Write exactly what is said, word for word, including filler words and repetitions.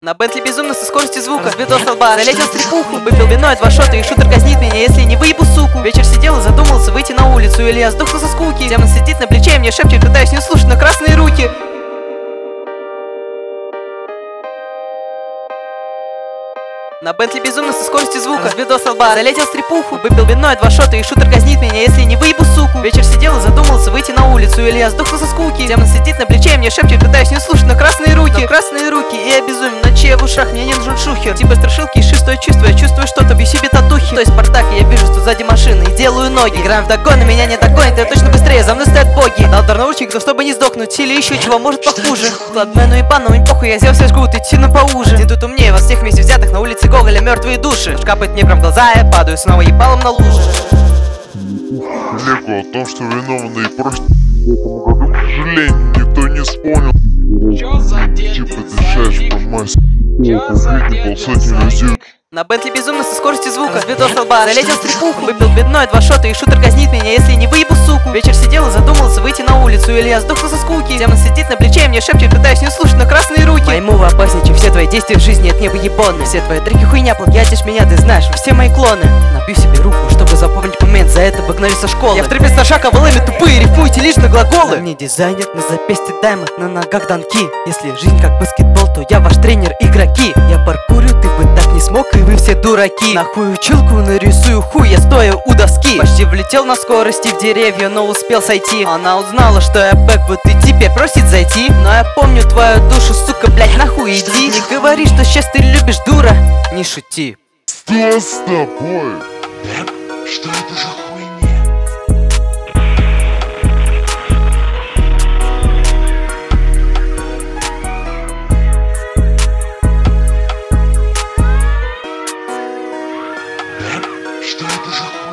На Бентли безумно со скоростью звука разбил с лба, залетел в стрипуху. Выпил вино, два шота, и шутер казнит меня, если не выебу суку. Вечер сидел и задумался выйти на улицу, или я сдохну со скуки. Демон сидит на плече и мне шепчет, пытаюсь не слушать, но красные руки. На Бентли безумно со скоростью звука разбил с лба, залетел в стрипуху. Выпил вино, два шота, и шутер казнит меня, если не выебу суку. Вечер сидел и задумался выйти на улицу, или я сдохну со скуки. Демон сидит на плече и мне шепчет, пытаюсь не слушать, но красные руки. Но красные руки, и я безумен, ночи я в ушах, мне не нужен шухер. Типа страшилки и шестое чувство, я чувствую что-то, бью себе татухи. То есть Спартак, и я вижу, что сзади машины, и делаю ноги. Играем в догон, и меня не догонит, я точно быстрее, за мной стоят боги. Дал дар научников, чтобы не сдохнуть, или еще чего, может похуже. Ладмену и пану, им похуй, я сделал все жгут, идти на поуже. Где тут умнее вас всех вместе взятых, на улице Гоголя мертвые души. Капает мне прям в глаза, я падаю снова ебалом на лужу. Леку о том, что виновный просит в этом году, к сожалению, никто не вспомнил. Чё за дед, Типа дышаешь по массе, был сотни людей. На Бентли безумно со скоростью звука разбил с лба, залетел в стрипуху. Выпил вино, два шота, и шутер казнит меня, если не выебу суку. Вечер сидел и задумался выйти на улицу, или я сдохну со скуки. Демон сидит на плече и мне шепчет, пытаюсь не слушать, но красные руки. Пойму вы опаснее, чем все твои действия в жизни, от неба ебаные. Все твои треки хуйня, плагиатишь меня, ты знаешь, вы все мои клоны. Набью себе руку, чтобы запомнить момент, за это бы гнали со школы. Я в трепе на шаг, а вы лами тупые, рифмуете лишь на глаголы. На мне дизайнер, на запястье даймонд, на ногах данки. Если жизнь как баскетбол, то я ваш тренер, игроки. Я паркурю, ты бы так не смог, и вы все дураки. Нахуй училку нарисую хуй, я стою у доски. Почти влетел на скорости в деревья, но успел сойти. Она узнала, что я бэк, вот и теперь просит зайти. Но я помню твою душу, сука, блять, нахуй иди. Не говори, что сейчас ты любишь, дура, не шути. Что с тобой? Что это за хуйня? Что это за хуйня?